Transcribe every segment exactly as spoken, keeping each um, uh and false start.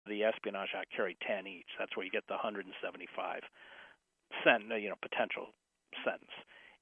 the Espionage Act carried ten each. That's where you get the one hundred seventy-five cent, you know, potential sentence.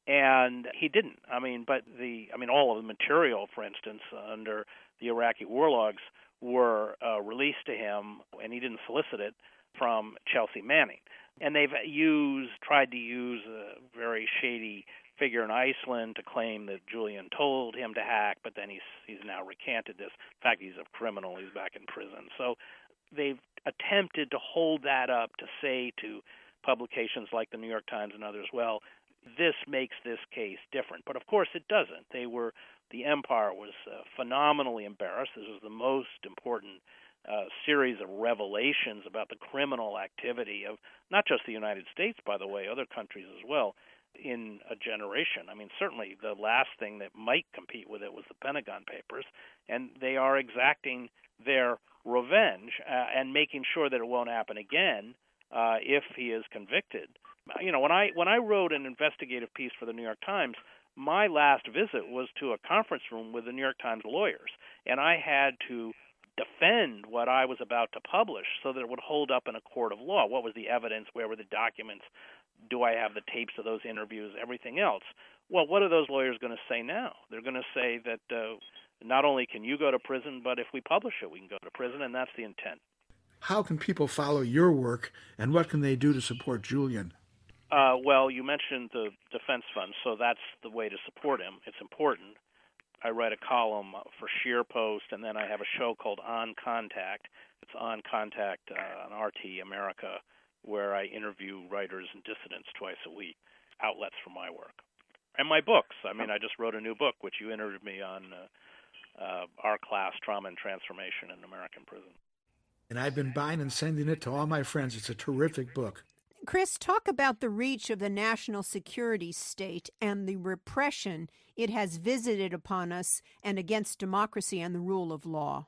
And he didn't. I mean, but the, I mean, all of the material, for instance, under the Iraqi war logs were uh, released to him, and he didn't solicit it from Chelsea Manning. And they've used, tried to use a very shady figure in Iceland to claim that Julian told him to hack, but then he's he's now recanted this. In fact, he's a criminal. He's back in prison. So they've attempted to hold that up to say to publications like the New York Times and others, well, this makes this case different. But of course it doesn't. They were, the Empire was uh, phenomenally embarrassed. This was the most important uh, series of revelations about the criminal activity of not just the United States, by the way, other countries as well, in a generation. I mean, certainly the last thing that might compete with it was the Pentagon Papers, and they are exacting their revenge uh, and making sure that it won't happen again uh, if he is convicted. You know, when I when I wrote an investigative piece for the New York Times, my last visit was to a conference room with the New York Times lawyers, and I had to defend what I was about to publish so that it would hold up in a court of law. What was the evidence? Where were the documents? Do I have the tapes of those interviews? Everything else. Well, what are those lawyers going to say now? They're going to say that uh, not only can you go to prison, but if we publish it, we can go to prison, and that's the intent. How can people follow your work, and what can they do to support Julian? Uh, well, you mentioned the Defense Fund, so that's the way to support him. It's important. I write a column for ScheerPost, and then I have a show called On Contact. It's On Contact uh, on R T America, where I interview writers and dissidents twice a week, outlets for my work. And my books. I mean, I just wrote a new book, which you interviewed me on, uh, uh, Our Class, Trauma and Transformation in American Prison. And I've been buying and sending it to all my friends. It's a terrific book. Chris, talk about the reach of the national security state and the repression it has visited upon us and against democracy and the rule of law.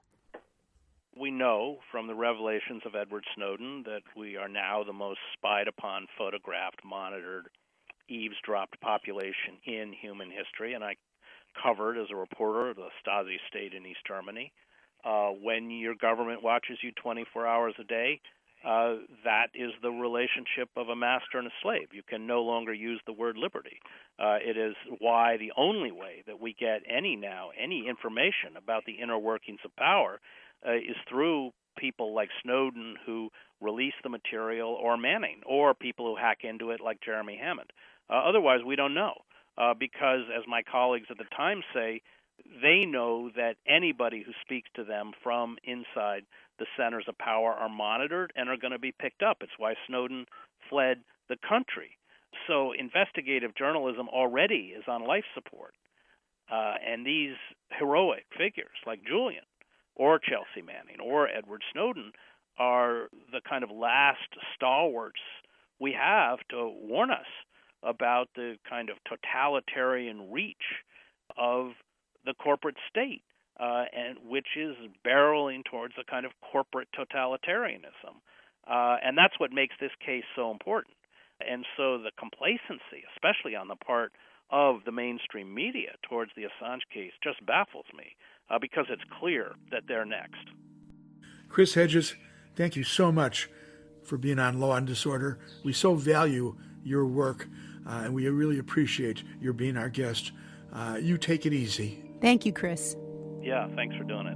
We know from the revelations of Edward Snowden that we are now the most spied upon, photographed, monitored, eavesdropped population in human history, and I covered as a reporter the Stasi state in East Germany. Uh, when your government watches you twenty-four hours a day, uh, that is the relationship of a master and a slave. You can no longer use the word liberty. Uh, it is why the only way that we get any now, any information about the inner workings of power uh, is through people like Snowden who release the material, or Manning, or people who hack into it like Jeremy Hammond. Uh, otherwise, we don't know, uh, because, as my colleagues at the Times say, they know that anybody who speaks to them from inside the centers of power are monitored and are going to be picked up. It's why Snowden fled the country. So investigative journalism already is on life support. Uh, and these heroic figures like Julian or Chelsea Manning or Edward Snowden are the kind of last stalwarts we have to warn us about the kind of totalitarian reach of the corporate state, uh, and which is barreling towards a kind of corporate totalitarianism. Uh, and that's what makes this case so important. And so the complacency, especially on the part of the mainstream media towards the Assange case, just baffles me, uh, because it's clear that they're next. Chris Hedges, thank you so much for being on Law and Disorder. We so value your work, uh, and we really appreciate your being our guest. Uh, you take it easy. Thank you, Chris. Yeah, thanks for doing it.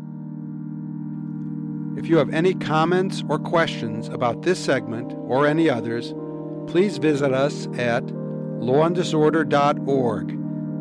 If you have any comments or questions about this segment or any others, please visit us at law and disorder dot org.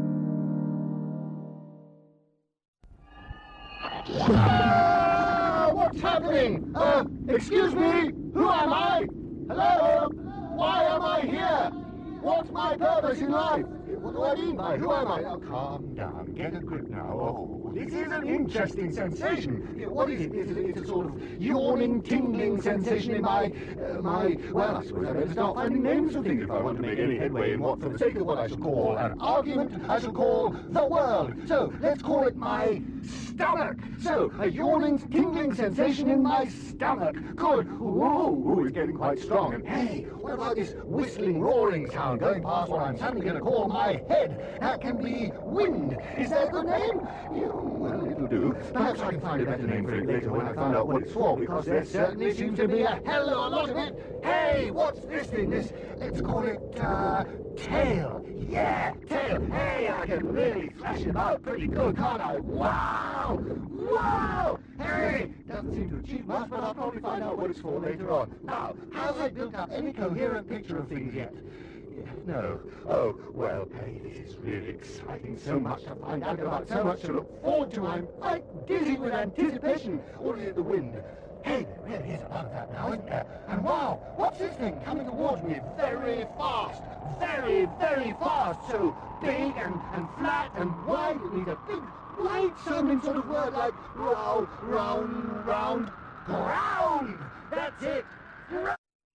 Uh, what's happening? Uh, excuse me? Who am I? Hello? Why am I here? What's my purpose in life? What do I mean by who am I? Now, calm down. Get a grip now. Oh, this is an interesting sensation. What is it? Is it it's a sort of yawning, tingling sensation in my, uh, my... Well, I suppose I better start finding names for things if I want to make any headway in what, for the sake of what I shall call an argument, I shall call the world. So, let's call it my stomach. So, a yawning, tingling sensation in my stomach. Good. Whoa, it's getting quite strong. And hey, what about this whistling, roaring sound going past what I'm suddenly going to call my my head. That can be Wind. Is that a good name? Yeah, well, it'll do. Perhaps I can find a better name for it later when I find out what it's for, because there certainly seems to be a hell of a lot of it. Hey, what's this thing? This, let's call it, uh, tail. Yeah, tail. Hey, I can really thrash him out pretty good, can't I? Wow! Wow! Hey! Doesn't seem to achieve much, but I'll probably find out what it's for later on. Now, have I built up any coherent picture of things yet? No. Oh, well, Penny, this is really exciting. So much to find out about, so much to look forward to. I'm quite dizzy with anticipation. Or is it the wind? Hey, there really is a lot of that now, isn't there? And wow, what's this thing coming towards me very fast? Very, very fast. So big and, and flat and wide. It needs a big, wide-sounding sort of word like round, round, round, ground. That's it. Ground.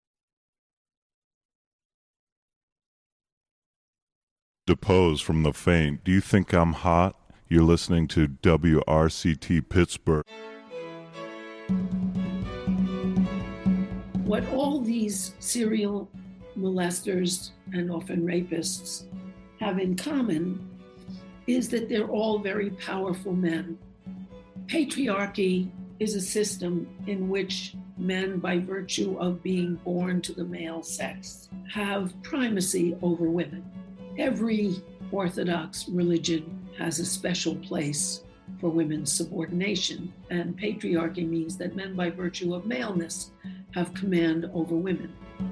Depose from the faint. Do you think I'm hot? You're listening to W R C T Pittsburgh. What all these serial molesters and often rapists have in common is that they're all very powerful men. Patriarchy is a system in which men, by virtue of being born to the male sex, have primacy over women. Every Orthodox religion has a special place for women's subordination, and patriarchy means that men, by virtue of maleness, have command over women.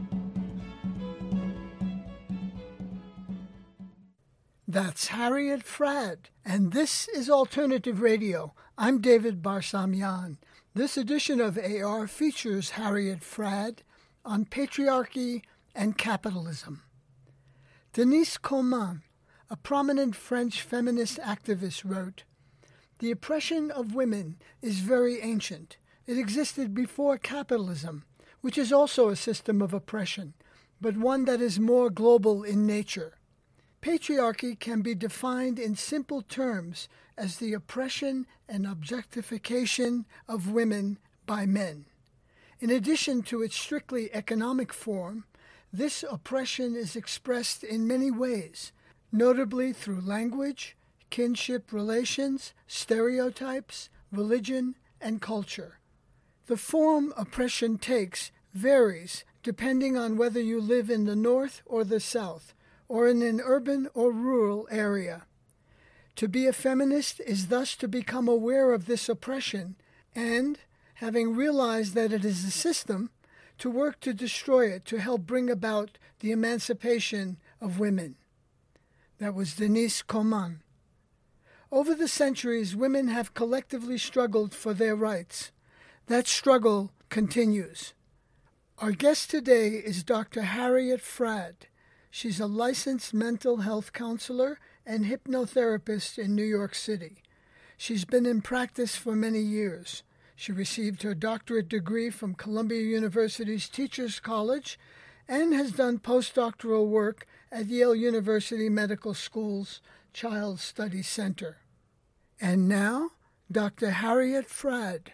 That's Harriet Fradd, and this is Alternative Radio. I'm David Barsamian. This edition of A R features Harriet Fradd on patriarchy and capitalism. Denise Coman, a prominent French feminist activist, wrote, "The oppression of women is very ancient. It existed before capitalism, which is also a system of oppression, but one that is more global in nature. Patriarchy can be defined in simple terms as the oppression and objectification of women by men. In addition to its strictly economic form, this oppression is expressed in many ways, notably through language, kinship relations, stereotypes, religion, and culture. The form oppression takes varies depending on whether you live in the North or the South, or in an urban or rural area. To be a feminist is thus to become aware of this oppression and, having realized that it is a system, to work to destroy it to help bring about the emancipation of women." That was Denise Coman. Over the centuries, women have collectively struggled for their rights. That struggle continues. Our guest today is Doctor Harriet Fradd. She's a licensed mental health counselor and hypnotherapist in New York City. She's been in practice for many years. She received her doctorate degree from Columbia University's Teachers College and has done postdoctoral work at Yale University Medical School's Child Study Center. And now, Doctor Harriet Fradd.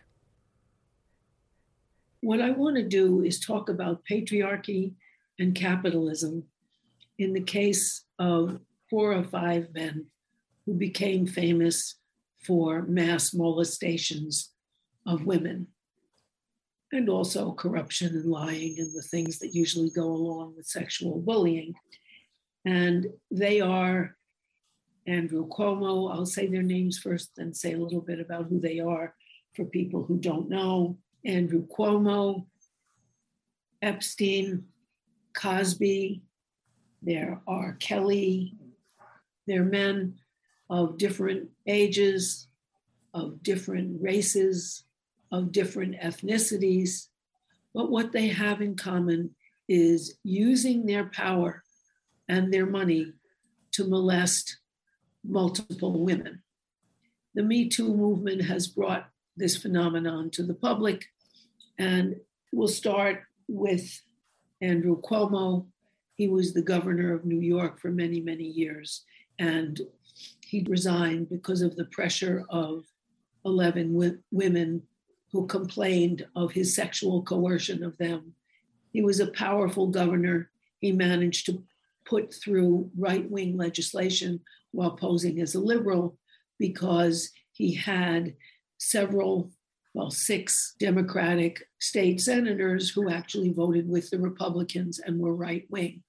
What I want to do is talk about patriarchy and capitalism in the case of four or five men who became famous for mass molestations of women, and also corruption and lying and the things that usually go along with sexual bullying. And they are Andrew Cuomo. I'll say their names first, then say a little bit about who they are for people who don't know. Andrew Cuomo, Epstein, Cosby, there are Kelly. They're men of different ages, of different races, of different ethnicities, but what they have in common is using their power and their money to molest multiple women. The Me Too movement has brought this phenomenon to the public, and we'll start with Andrew Cuomo. He was the governor of New York for many, many years, and he resigned because of the pressure of eleven w- women who complained of his sexual coercion of them. He was a powerful governor. He managed to put through right-wing legislation while posing as a liberal, because he had several, well, six Democratic state senators who actually voted with the Republicans and were right-wing.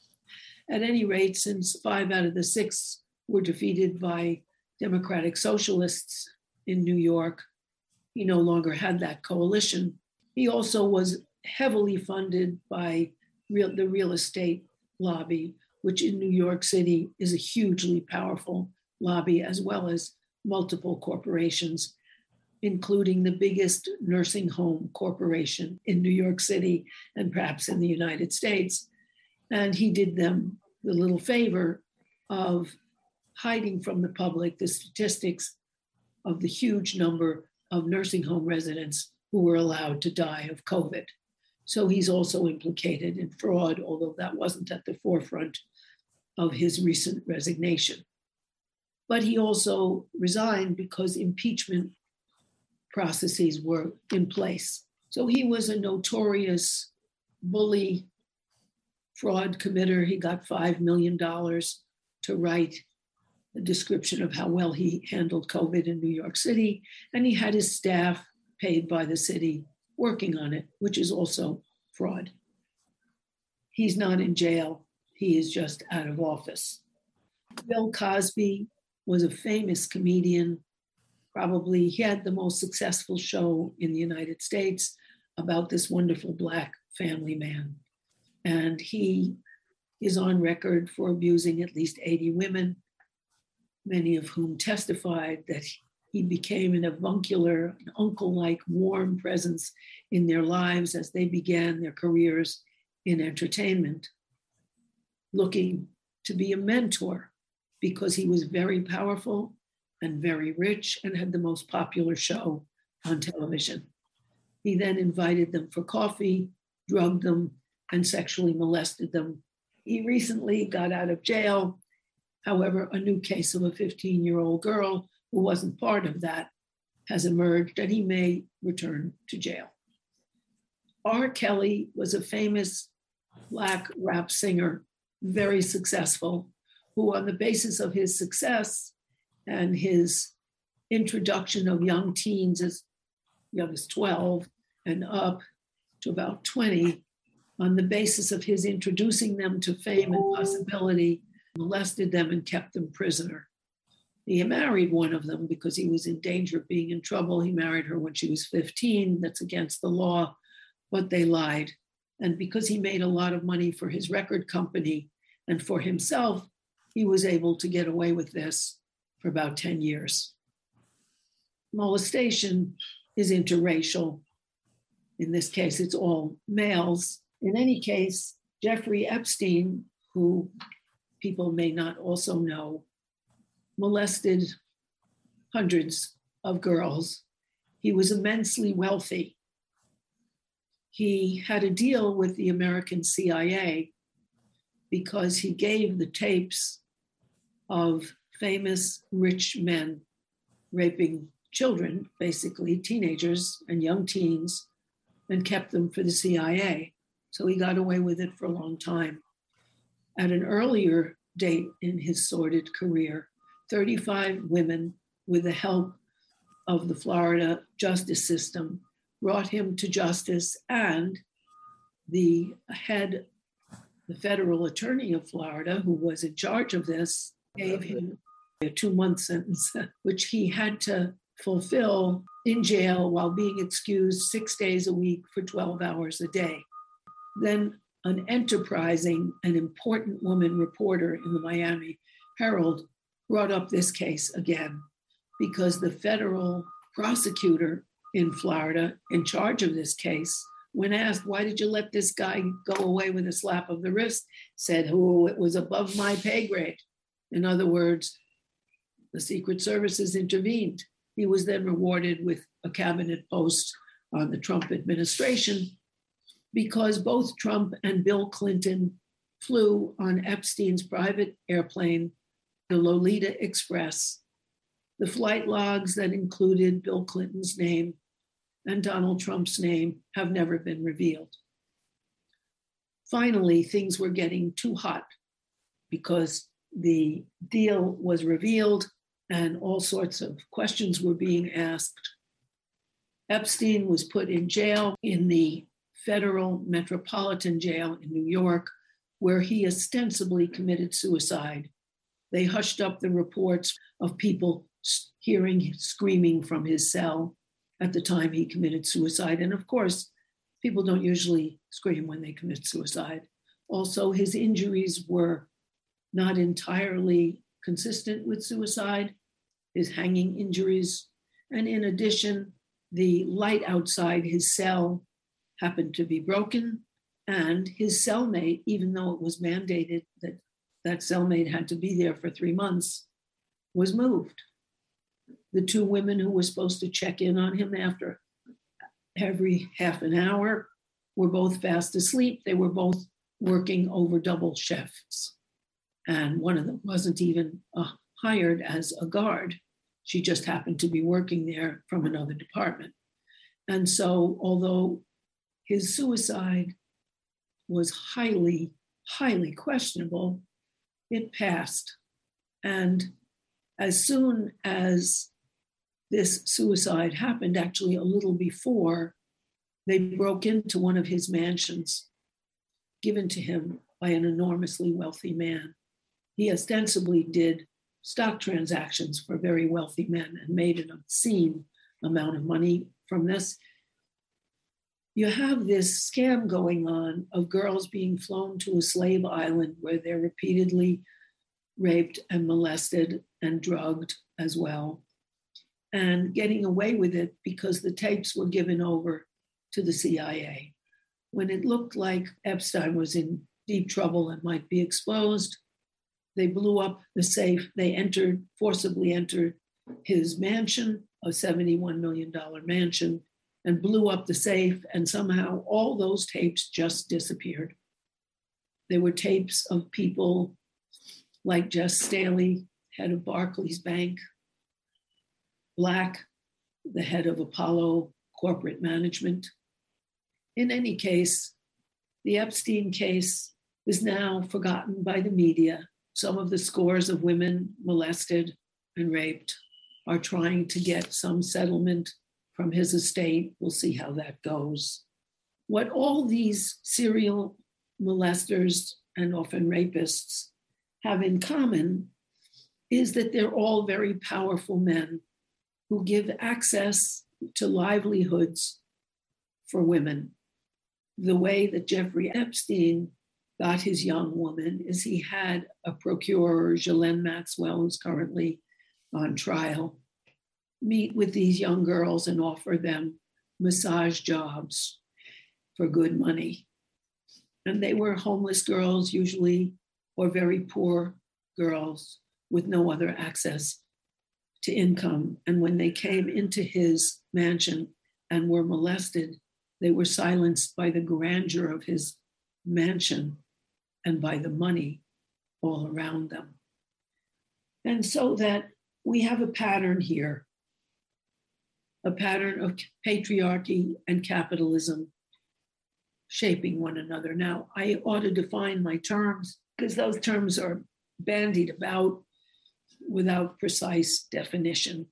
At any rate, since five out of the six were defeated by Democratic socialists in New York, he no longer had that coalition. He also was heavily funded by real, the real estate lobby, which in New York City is a hugely powerful lobby, as well as multiple corporations, including the biggest nursing home corporation in New York City and perhaps in the United States. And he did them the little favor of hiding from the public the statistics of the huge number of nursing home residents who were allowed to die of COVID. So he's also implicated in fraud, although that wasn't at the forefront of his recent resignation. But he also resigned because impeachment processes were in place. So he was a notorious bully, fraud committer. He got five million dollars to write a description of how well he handled COVID in New York City. And he had his staff paid by the city working on it, which is also fraud. He's not in jail. He is just out of office. Bill Cosby was a famous comedian. Probably he had the most successful show in the United States about this wonderful Black family man. And he is on record for abusing at least eighty women, many of whom testified that he became an avuncular, an uncle-like warm presence in their lives as they began their careers in entertainment, looking to be a mentor because he was very powerful and very rich and had the most popular show on television. He then invited them for coffee, drugged them, and sexually molested them. He recently got out of jail. However, a new case of a fifteen-year-old girl who wasn't part of that has emerged, and he may return to jail. R. Kelly was a famous Black rap singer, very successful, who on the basis of his success and his introduction of young teens as young as twelve and up to about twenty, on the basis of his introducing them to fame and possibility, molested them and kept them prisoner. He married one of them because he was in danger of being in trouble. He married her when she was fifteen. That's against the law, but they lied. And because he made a lot of money for his record company and for himself, he was able to get away with this for about ten years. Molestation is interracial. In this case, it's all males. In any case, Jeffrey Epstein, who people may not also know, molested hundreds of girls. He was immensely wealthy. He had a deal with the American C I A because he gave the tapes of famous rich men raping children, basically teenagers and young teens, and kept them for the C I A. So he got away with it for a long time. At an earlier date in his sordid career, thirty-five women, with the help of the Florida justice system, brought him to justice, and the head, the federal attorney of Florida, who was in charge of this, gave him a two-month sentence, which he had to fulfill in jail while being excused six days a week for twelve hours a day. Then an enterprising and important woman reporter in the Miami Herald brought up this case again because the federal prosecutor in Florida in charge of this case, when asked, why did you let this guy go away with a slap of the wrist, said, oh, it was above my pay grade. In other words, the Secret Services intervened. He was then rewarded with a cabinet post on the Trump administration because both Trump and Bill Clinton flew on Epstein's private airplane, the Lolita Express. The flight logs that included Bill Clinton's name and Donald Trump's name have never been revealed. Finally, things were getting too hot because the deal was revealed and all sorts of questions were being asked. Epstein was put in jail in the Federal Metropolitan Jail in New York, where he ostensibly committed suicide. They hushed up the reports of people hearing screaming from his cell at the time he committed suicide. And of course, people don't usually scream when they commit suicide. Also, his injuries were not entirely consistent with suicide, his hanging injuries. And in addition, the light outside his cell happened to be broken, and his cellmate, even though it was mandated that that cellmate had to be there for three months, was moved. The two women who were supposed to check in on him after every half an hour were both fast asleep. They were both working over double shifts. And one of them wasn't even uh, hired as a guard. She just happened to be working there from another department. And so, although his suicide was highly, highly questionable, it passed. And as soon as this suicide happened, actually a little before, they broke into one of his mansions given to him by an enormously wealthy man. He ostensibly did stock transactions for very wealthy men and made an obscene amount of money from this. You have this scam going on of girls being flown to a slave island where they're repeatedly raped and molested and drugged as well, and getting away with it because the tapes were given over to the C I A. When it looked like Epstein was in deep trouble and might be exposed, they blew up the safe. They entered, forcibly entered his mansion, a seventy-one million dollars mansion, and blew up the safe. And somehow all those tapes just disappeared. There were tapes of people like Jess Staley, head of Barclays Bank, Black, the head of Apollo Corporate Management. In any case, the Epstein case is now forgotten by the media. Some of the scores of women molested and raped are trying to get some settlement from his estate. We'll see how that goes. What all these serial molesters and often rapists have in common is that they're all very powerful men who give access to livelihoods for women. The way that Jeffrey Epstein got his young woman is he had a procurer, Ghislaine Maxwell, who's currently on trial, meet with these young girls and offer them massage jobs for good money. And they were homeless girls usually, or very poor girls with no other access to income. And when they came into his mansion and were molested, they were silenced by the grandeur of his mansion and by the money all around them. And so that we have a pattern here, a pattern of patriarchy and capitalism shaping one another. Now, I ought to define my terms because those terms are bandied about without precise definition.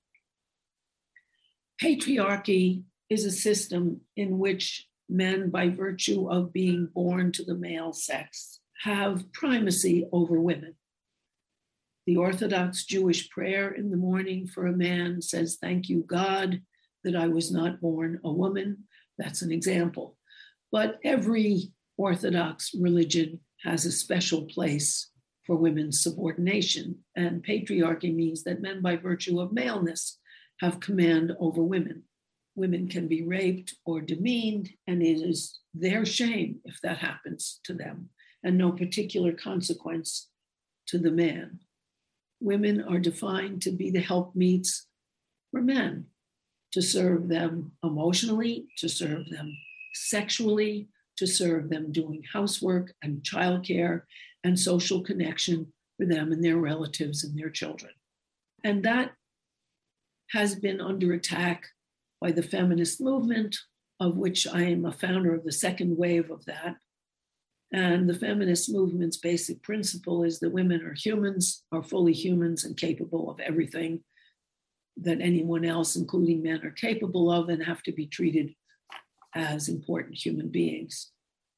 Patriarchy is a system in which men, by virtue of being born to the male sex, have primacy over women. The Orthodox Jewish prayer in the morning for a man says, "Thank you, God, that I was not born a woman." That's an example. But every Orthodox religion has a special place for women's subordination. And patriarchy means that men, by virtue of maleness, have command over women. Women can be raped or demeaned, and it is their shame if that happens to them, and no particular consequence to the man. Women are defined to be the helpmeets for men, to serve them emotionally, to serve them sexually, to serve them doing housework and childcare and social connection for them and their relatives and their children. And that has been under attack by the feminist movement, of which I am a founder of the second wave of that. And the feminist movement's basic principle is that women are humans, are fully humans and capable of everything that anyone else, including men, are capable of, and have to be treated as important human beings.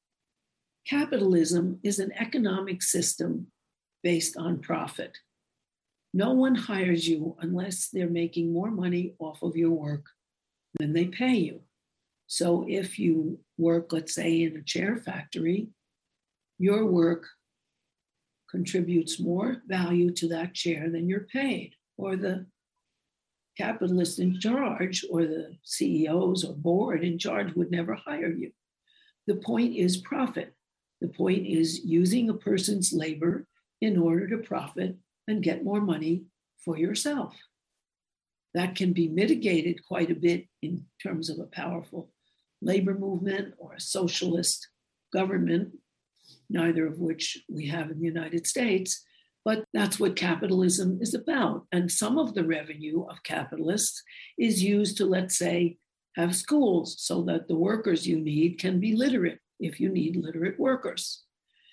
Capitalism is an economic system based on profit. No one hires you unless they're making more money off of your work than they pay you. So if you work, let's say, in a chair factory, your work contributes more value to that chair than you're paid, or the capitalist in charge or the C E Os or board in charge would never hire you. The point is profit. The point is using a person's labor in order to profit and get more money for yourself. That can be mitigated quite a bit in terms of a powerful labor movement or a socialist government, neither of which we have in the United States. But that's what capitalism is about. And some of the revenue of capitalists is used to, let's say, have schools so that the workers you need can be literate if you need literate workers.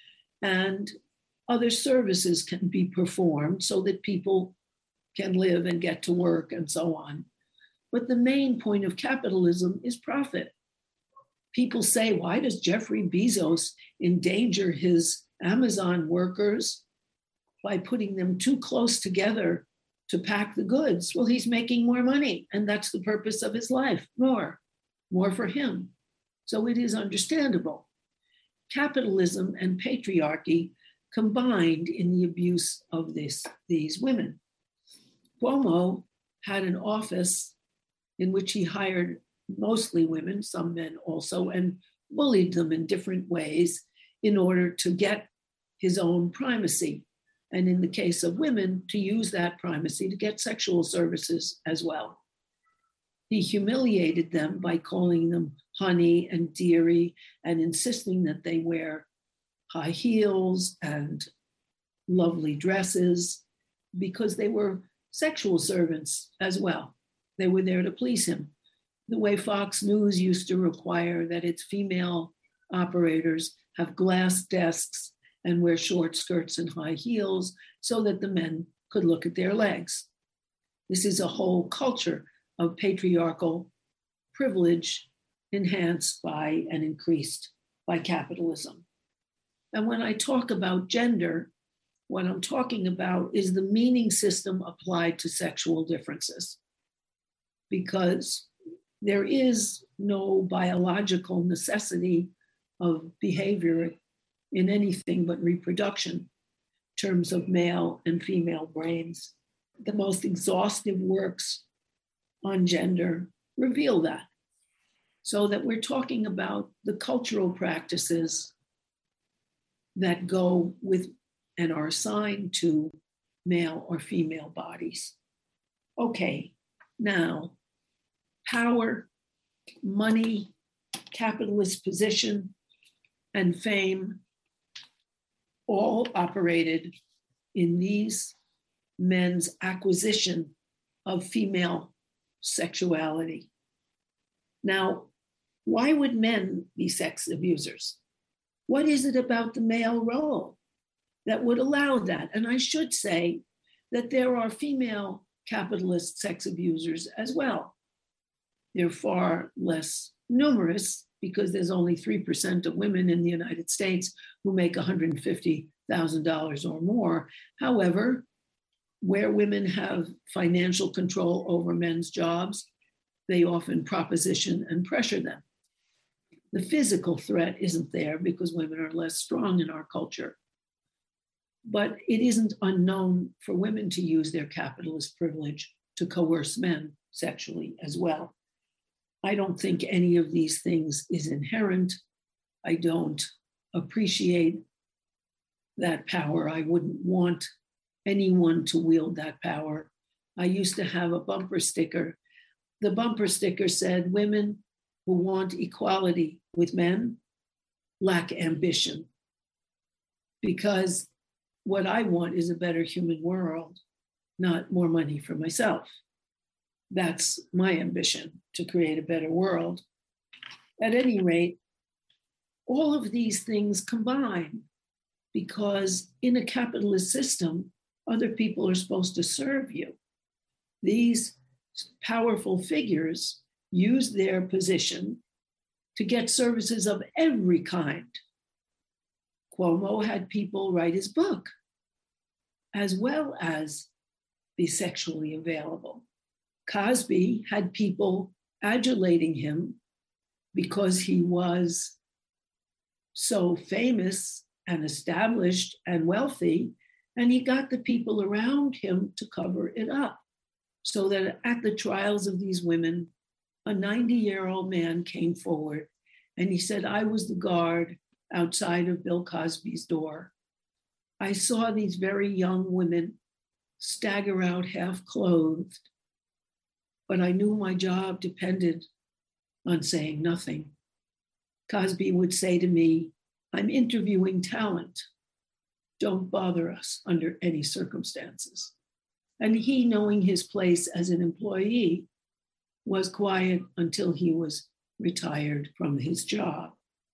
And other services can be performed so that people can live and get to work and so on. But the main point of capitalism is profit. People say, why does Jeffrey Bezos endanger his Amazon workers by putting them too close together to pack the goods? Well, he's making more money, and that's the purpose of his life, more, more for him. So it is understandable. Capitalism and patriarchy combined in the abuse of this, these women. Cuomo had an office in which he hired mostly women, some men also, and bullied them in different ways in order to get his own primacy. And in the case of women, to use that primacy to get sexual services as well. He humiliated them by calling them honey and dearie and insisting that they wear high heels and lovely dresses because they were sexual servants as well. They were there to please him. The way Fox News used to require that its female operators have glass desks and wear short skirts and high heels so that the men could look at their legs. This is a whole culture of patriarchal privilege enhanced by and increased by capitalism. And when I talk about gender, what I'm talking about is the meaning system applied to sexual differences, because there is no biological necessity of behavior in anything but reproduction in terms of male and female brains. The most exhaustive works on gender reveal that. So that we're talking about the cultural practices that go with and are assigned to male or female bodies. Okay, now, power, money, capitalist position, and fame all operated in these men's acquisition of female sexuality. Now, why would men be sex abusers? What is it about the male role that would allow that? And I should say that there are female capitalist sex abusers as well. They're far less numerous because there's only three percent of women in the United States who make one hundred fifty thousand dollars or more. However, where women have financial control over men's jobs, they often proposition and pressure them. The physical threat isn't there because women are less strong in our culture. But it isn't unknown for women to use their capitalist privilege to coerce men sexually as well. I don't think any of these things is inherent. I don't appreciate that power. I wouldn't want anyone to wield that power. I used to have a bumper sticker. The bumper sticker said, women who want equality with men lack ambition. Because what I want is a better human world, not more money for myself. That's my ambition, to create a better world. At any rate, all of these things combine because in a capitalist system, other people are supposed to serve you. These powerful figures use their position to get services of every kind. Cuomo had people write his book, as well as be sexually available. Cosby had people adulating him because he was so famous and established and wealthy, and he got the people around him to cover it up. So that at the trials of these women, a ninety-year-old man came forward and he said, I was the guard outside of Bill Cosby's door. I saw these very young women stagger out half clothed, but I knew my job depended on saying nothing. Cosby would say to me, I'm interviewing talent. Don't bother us under any circumstances. And he, knowing his place as an employee, was quiet until he was retired from his job.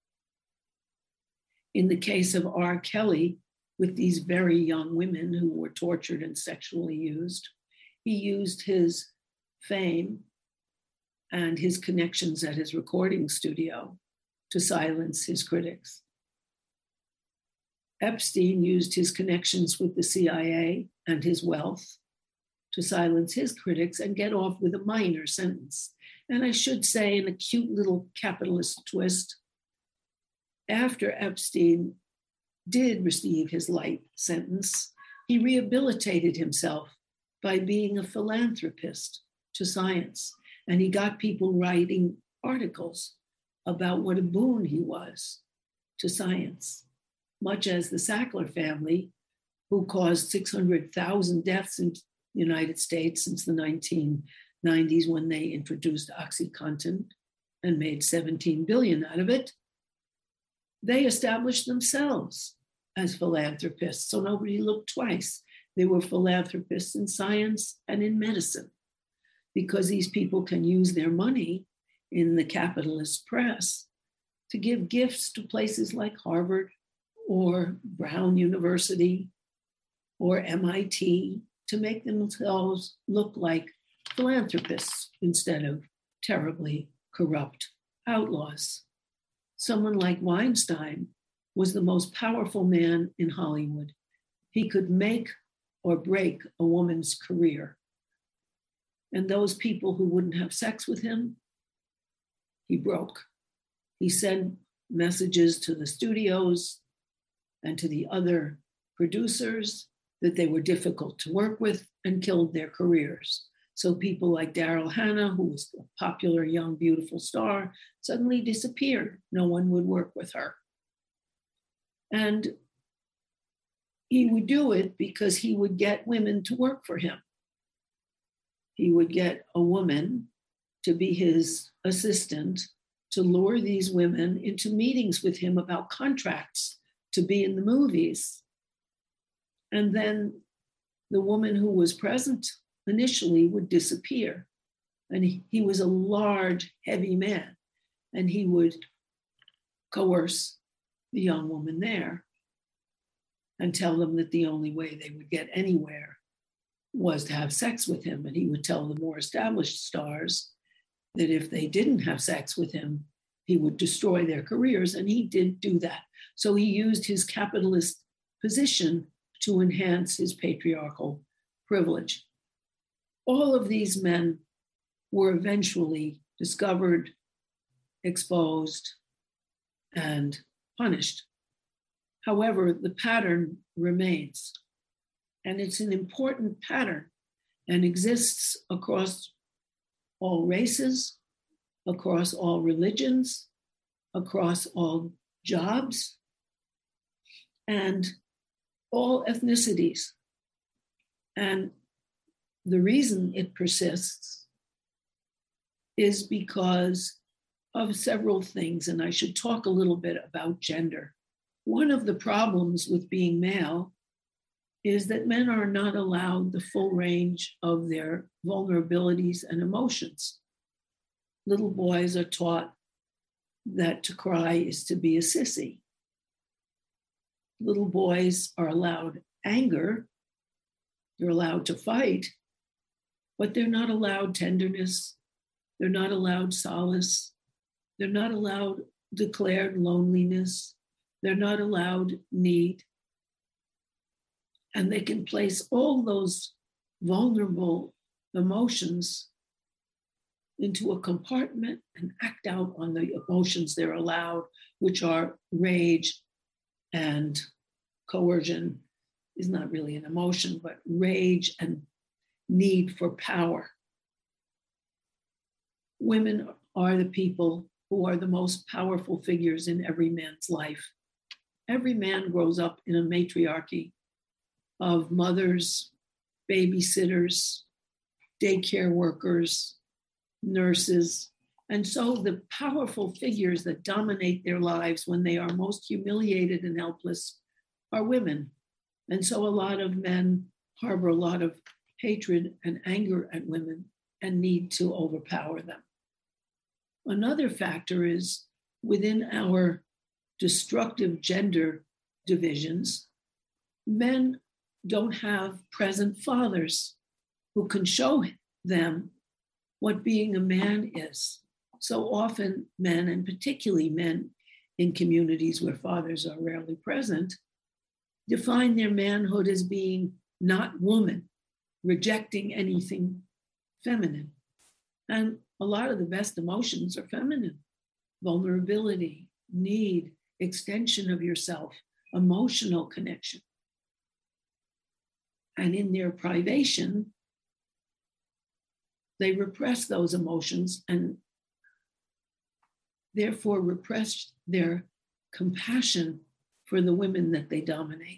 In the case of R. Kelly, with these very young women who were tortured and sexually used, he used his fame and his connections at his recording studio to silence his critics. Epstein used his connections with the C I A and his wealth to silence his critics and get off with a minor sentence. And I should say, in a cute little capitalist twist, after Epstein did receive his light sentence, he rehabilitated himself by being a philanthropist to science. And he got people writing articles about what a boon he was to science, much as the Sackler family, who caused six hundred thousand deaths in the United States since the nineteen nineties when they introduced OxyContin and made seventeen billion out of it. They established themselves as philanthropists, so nobody looked twice. They were philanthropists in science and in medicine, because these people can use their money in the capitalist press to give gifts to places like Harvard or Brown University or M I T to make themselves look like philanthropists instead of terribly corrupt outlaws. Someone like Weinstein was the most powerful man in Hollywood. He could make or break a woman's career. And those people who wouldn't have sex with him, he broke. He sent messages to the studios and to the other producers that they were difficult to work with and killed their careers. So people like Daryl Hannah, who was a popular young, beautiful star, suddenly disappeared. No one would work with her. And he would do it because he would get women to work for him. He would get a woman to be his assistant to lure these women into meetings with him about contracts to be in the movies. And then the woman who was present initially would disappear. And he, he was a large, heavy man, and he would coerce the young woman there and tell them that the only way they would get anywhere was to have sex with him. And he would tell the more established stars that if they didn't have sex with him, he would destroy their careers. And he did do that. So he used his capitalist position to enhance his patriarchal privilege. All of these men were eventually discovered, exposed, and punished. However, the pattern remains, and it's an important pattern and exists across all races, across all religions, across all jobs, and all ethnicities. And the reason it persists is because of several things, and I should talk a little bit about gender. One of the problems with being male is that men are not allowed the full range of their vulnerabilities and emotions. Little boys are taught that to cry is to be a sissy. Little boys are allowed anger, they're allowed to fight, but they're not allowed tenderness, they're not allowed solace, they're not allowed declared loneliness, they're not allowed need. And they can place all those vulnerable emotions into a compartment and act out on the emotions they're allowed, which are rage and coercion is not really an emotion, but rage and need for power. Women are the people who are the most powerful figures in every man's life. Every man grows up in a matriarchy of mothers, babysitters, daycare workers, nurses. And so the powerful figures that dominate their lives when they are most humiliated and helpless are women. And so a lot of men harbor a lot of hatred and anger at women and need to overpower them. Another factor is within our destructive gender divisions, men don't have present fathers who can show them what being a man is. So often men, and particularly men in communities where fathers are rarely present, define their manhood as being not woman, rejecting anything feminine. And a lot of the best emotions are feminine: vulnerability, need, extension of yourself, emotional connection. And in their privation, they repress those emotions and therefore repress their compassion for the women that they dominate.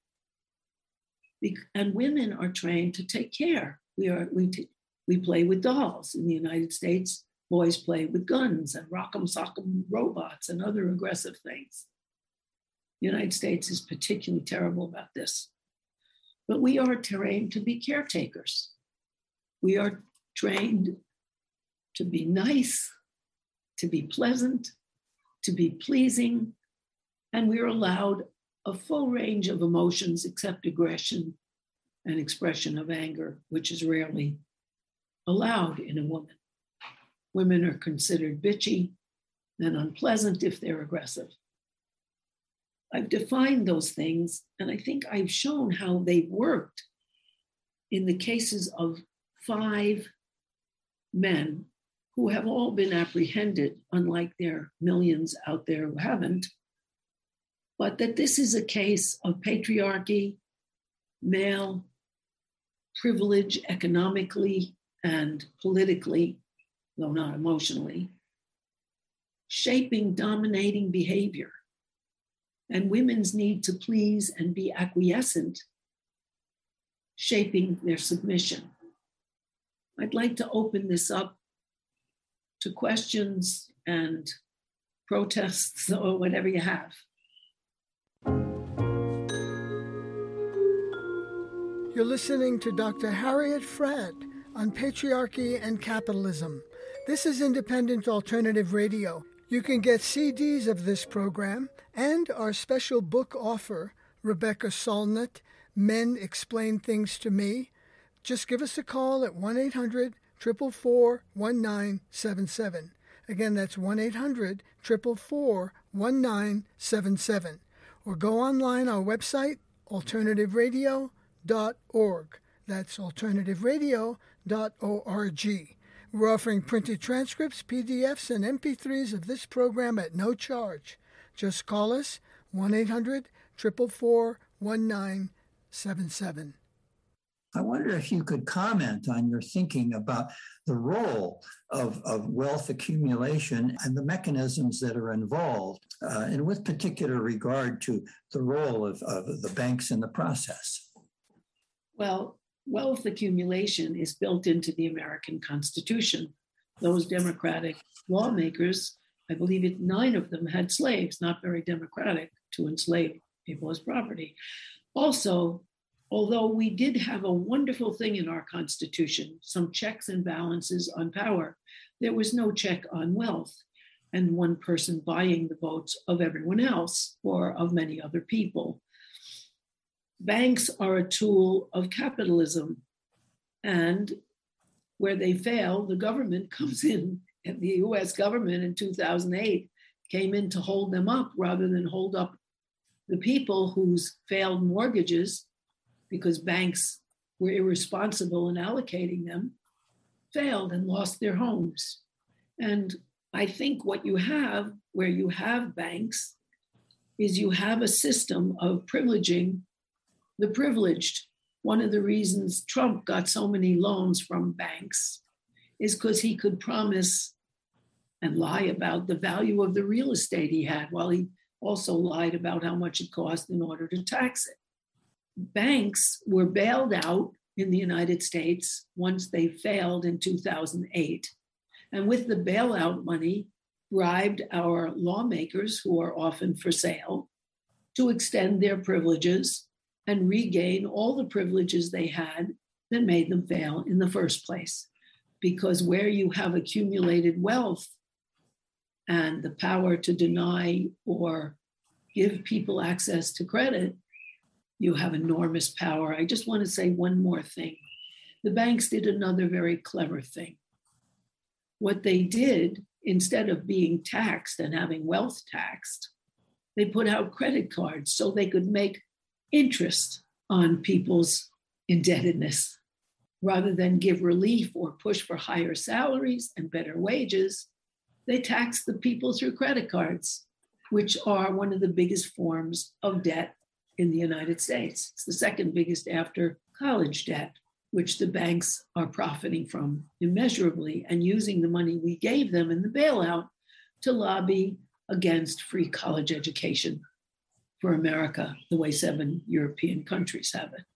And women are trained to take care. We are we t- we play with dolls. In the United States, boys play with guns and rock'em sock'em robots and other aggressive things. The United States is particularly terrible about this. But we are trained to be caretakers. We are trained to be nice, to be pleasant, to be pleasing, and we're allowed a full range of emotions except aggression and expression of anger, which is rarely allowed in a woman. Women are considered bitchy and unpleasant if they're aggressive. I've defined those things, and I think I've shown how they've worked in the cases of five men who have all been apprehended, unlike their millions out there who haven't, but that this is a case of patriarchy, male privilege economically and politically, though not emotionally, shaping dominating behavior, and women's need to please and be acquiescent, shaping their submission. I'd like to open this up to questions and protests or whatever you have. You're listening to Doctor Harriet Fradd on Patriarchy and Capitalism. This is Independent Alternative Radio. You can get C Ds of this program and our special book offer, Rebecca Solnit, Men Explain Things to Me. Just give us a call at one eight hundred, four four four, one nine seven seven. Again, that's one eight hundred, four four four, one nine seven seven. Or go online, our website, alternative radio dot org. That's alternative radio dot org. We're offering printed transcripts, P D Fs, and M P threes of this program at no charge. Just call us, one eight hundred, four four four, one nine seven seven. I wonder if you could comment on your thinking about the role of, of wealth accumulation and the mechanisms that are involved, uh, and with particular regard to the role of, of the banks in the process. Well, wealth accumulation is built into the American Constitution. Those Democratic lawmakers, I believe it, nine of them had slaves, not very democratic to enslave people as property. Also, although we did have a wonderful thing in our Constitution, some checks and balances on power, there was no check on wealth. and one person buying the votes of everyone else or of many other people. Banks are a tool of capitalism, and where they fail, the government comes in, and the U S government in two thousand eight came in to hold them up rather than hold up the people whose failed mortgages, because banks were irresponsible in allocating them, failed and lost their homes. And I think what you have, where you have banks, is you have a system of privileging the privileged. One of the reasons Trump got so many loans from banks is because he could promise and lie about the value of the real estate he had, while he also lied about how much it cost in order to tax it. Banks were bailed out in the United States once they failed in two thousand eight. And with the bailout money, bribed our lawmakers, who are often for sale, to extend their privileges and regain all the privileges they had that made them fail in the first place. Because where you have accumulated wealth and the power to deny or give people access to credit, you have enormous power. I just want to say one more thing. The banks did another very clever thing. What they did, instead of being taxed and having wealth taxed, they put out credit cards so they could make interest on people's indebtedness. Rather than give relief or push for higher salaries and better wages, they tax the people through credit cards, which are one of the biggest forms of debt in the United States. It's the second biggest after college debt, which the banks are profiting from immeasurably and using the money we gave them in the bailout to lobby against free college education for America, the way seven European countries have it.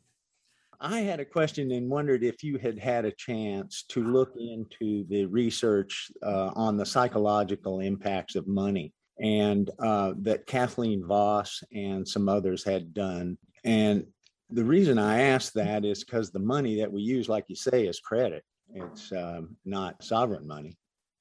I had a question and wondered if you had had a chance to look into the research uh, on the psychological impacts of money, and uh, that Kathleen Voss and some others had done. And the reason I asked that is because the money that we use, like you say, is credit. It's um, not sovereign money.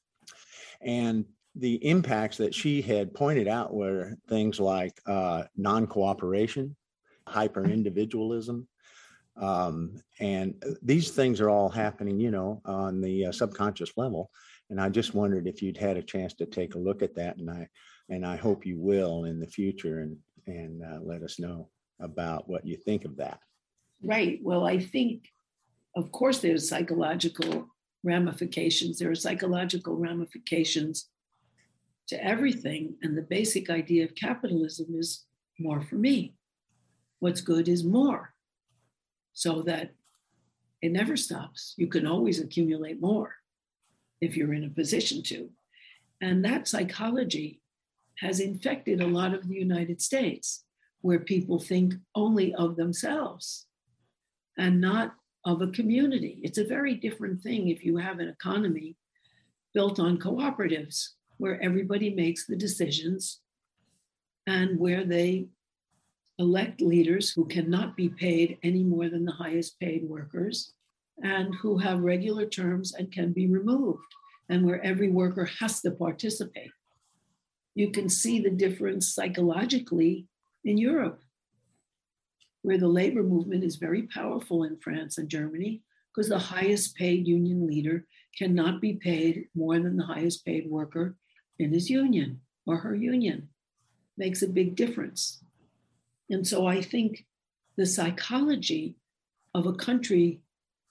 And the impacts that she had pointed out were things like uh, non-cooperation, hyper-individualism, um, and these things are all happening, you know, on the uh, subconscious level. And I just wondered if you'd had a chance to take a look at that, and I and I hope you will in the future, and and uh, let us know about what you think of that. Right. Well, I think, of course, there's psychological ramifications. There are psychological ramifications to everything. And the basic idea of capitalism is more for me. What's good is more, so that it never stops. You can always accumulate more if you're in a position to. And that psychology has infected a lot of the United States, where people think only of themselves and not of a community. It's a very different thing if you have an economy built on cooperatives, where everybody makes the decisions and where they elect leaders who cannot be paid any more than the highest paid workers, and who have regular terms and can be removed, and where every worker has to participate. You can see the difference psychologically in Europe, where the labor movement is very powerful in France and Germany, because the highest paid union leader cannot be paid more than the highest paid worker in his union or her union. Makes a big difference. And so I think the psychology of a country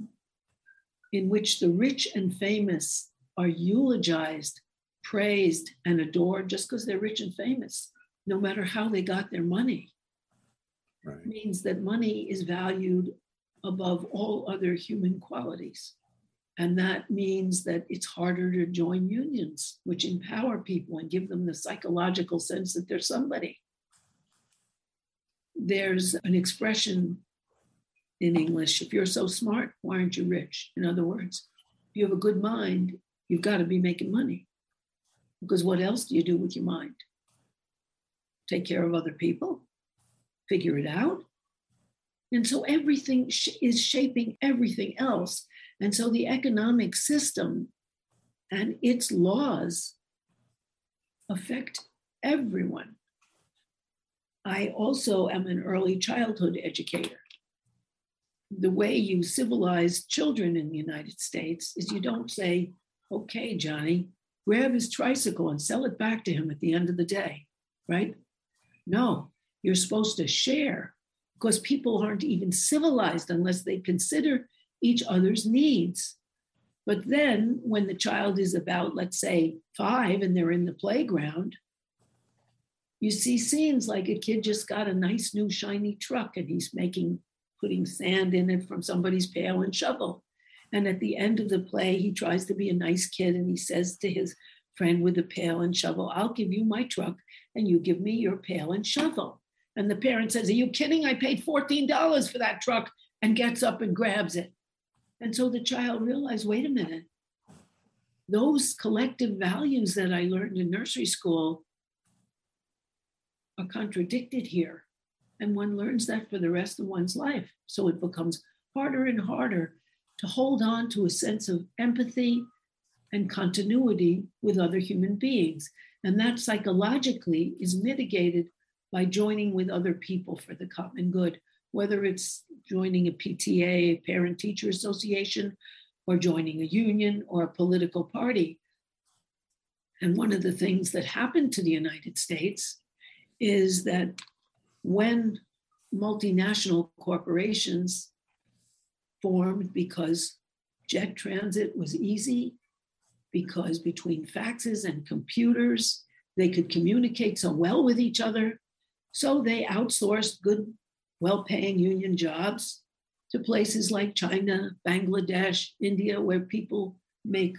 in which the rich and famous are eulogized, praised, and adored just because they're rich and famous, no matter how they got their money, right, means that money is valued above all other human qualities. And that means that it's harder to join unions, which empower people and give them the psychological sense that they're somebody. There's an expression in English: if you're so smart, why aren't you rich? In other words, if you have a good mind, you've got to be making money. Because what else do you do with your mind? Take care of other people, figure it out. And so everything sh- is shaping everything else. And so the economic system and its laws affect everyone. I also am an early childhood educator. The way you civilize children in the United States is you don't say, okay, Johnny, grab his tricycle and sell it back to him at the end of the day, right? No, you're supposed to share, because people aren't even civilized unless they consider each other's needs. But then when the child is about, let's say, five and they're in the playground, you see scenes like a kid just got a nice new shiny truck and he's making, putting sand in it from somebody's pail and shovel. And at the end of the play, he tries to be a nice kid and he says to his friend with the pail and shovel, I'll give you my truck and you give me your pail and shovel. And the parent says, are you kidding? I paid fourteen dollars for that truck, and gets up and grabs it. And so the child realized, wait a minute, those collective values that I learned in nursery school are contradicted here. And one learns that for the rest of one's life. So it becomes harder and harder to hold on to a sense of empathy and continuity with other human beings. And that psychologically is mitigated by joining with other people for the common good, whether it's joining a P T A, a parent-teacher association, or joining a union or a political party. And one of the things that happened to the United States is that when multinational corporations formed because jet transit was easy, because between faxes and computers, they could communicate so well with each other. So they outsourced good, well-paying union jobs to places like China, Bangladesh, India, where people make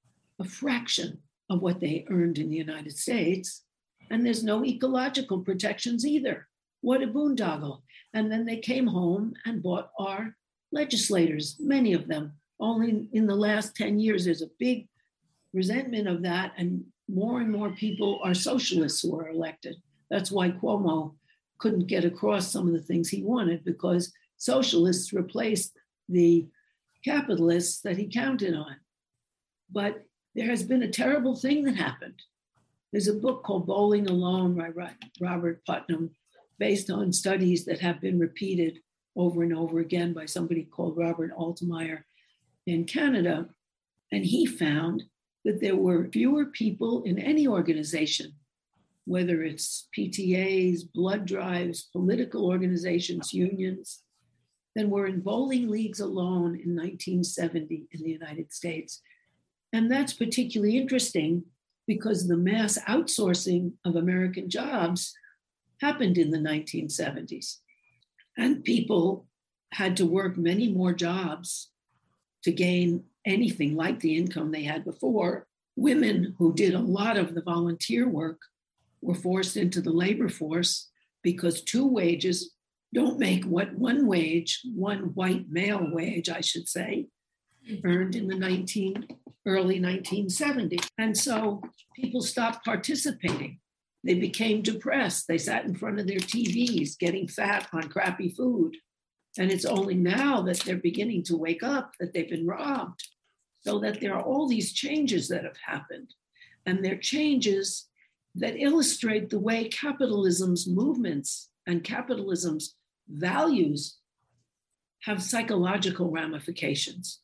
a fraction of what they earned in the United States. And there's no ecological protections either. What a boondoggle. And then they came home and bought our legislators, many of them. Only in the last ten years, there's a big resentment of that, and more and more people are socialists who are elected. That's why Cuomo couldn't get across some of the things he wanted, because socialists replaced the capitalists that he counted on. But there has been a terrible thing that happened. There's a book called Bowling Alone by Robert Putnam, based on studies that have been repeated over and over again by somebody called Robert Altemeyer in Canada. And he found that there were fewer people in any organization, whether it's P T As, blood drives, political organizations, unions, than were in bowling leagues alone in nineteen seventy in the United States. And that's particularly interesting because the mass outsourcing of American jobs happened in the nineteen seventies. And people had to work many more jobs to gain anything like the income they had before. Women who did a lot of the volunteer work were forced into the labor force because two wages don't make what one wage, one white male wage, I should say, earned in the nineteen, early nineteen seventies. And so people stopped participating. They became depressed. They sat in front of their T Vs getting fat on crappy food. And it's only now that they're beginning to wake up that they've been robbed. So that there are all these changes that have happened. And they're changes that illustrate the way capitalism's movements and capitalism's values have psychological ramifications.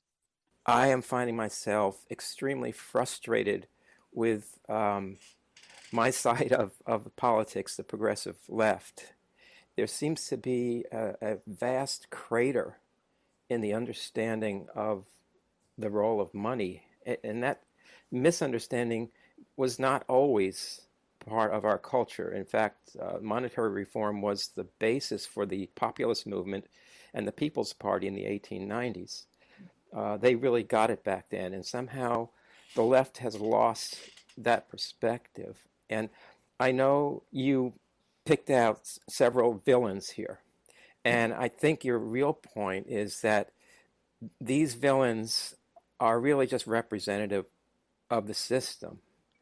I am finding myself extremely frustrated with um, my side of, of politics, the progressive left. There seems to be a, a vast crater in the understanding of the role of money. And that misunderstanding was not always part of our culture. In fact, uh, monetary reform was the basis for the populist movement and the People's Party in the eighteen nineties. Uh, they really got it back then, and somehow the left has lost that perspective. And I know you picked out several villains here, and I think your real point is that these villains are really just representative of the system.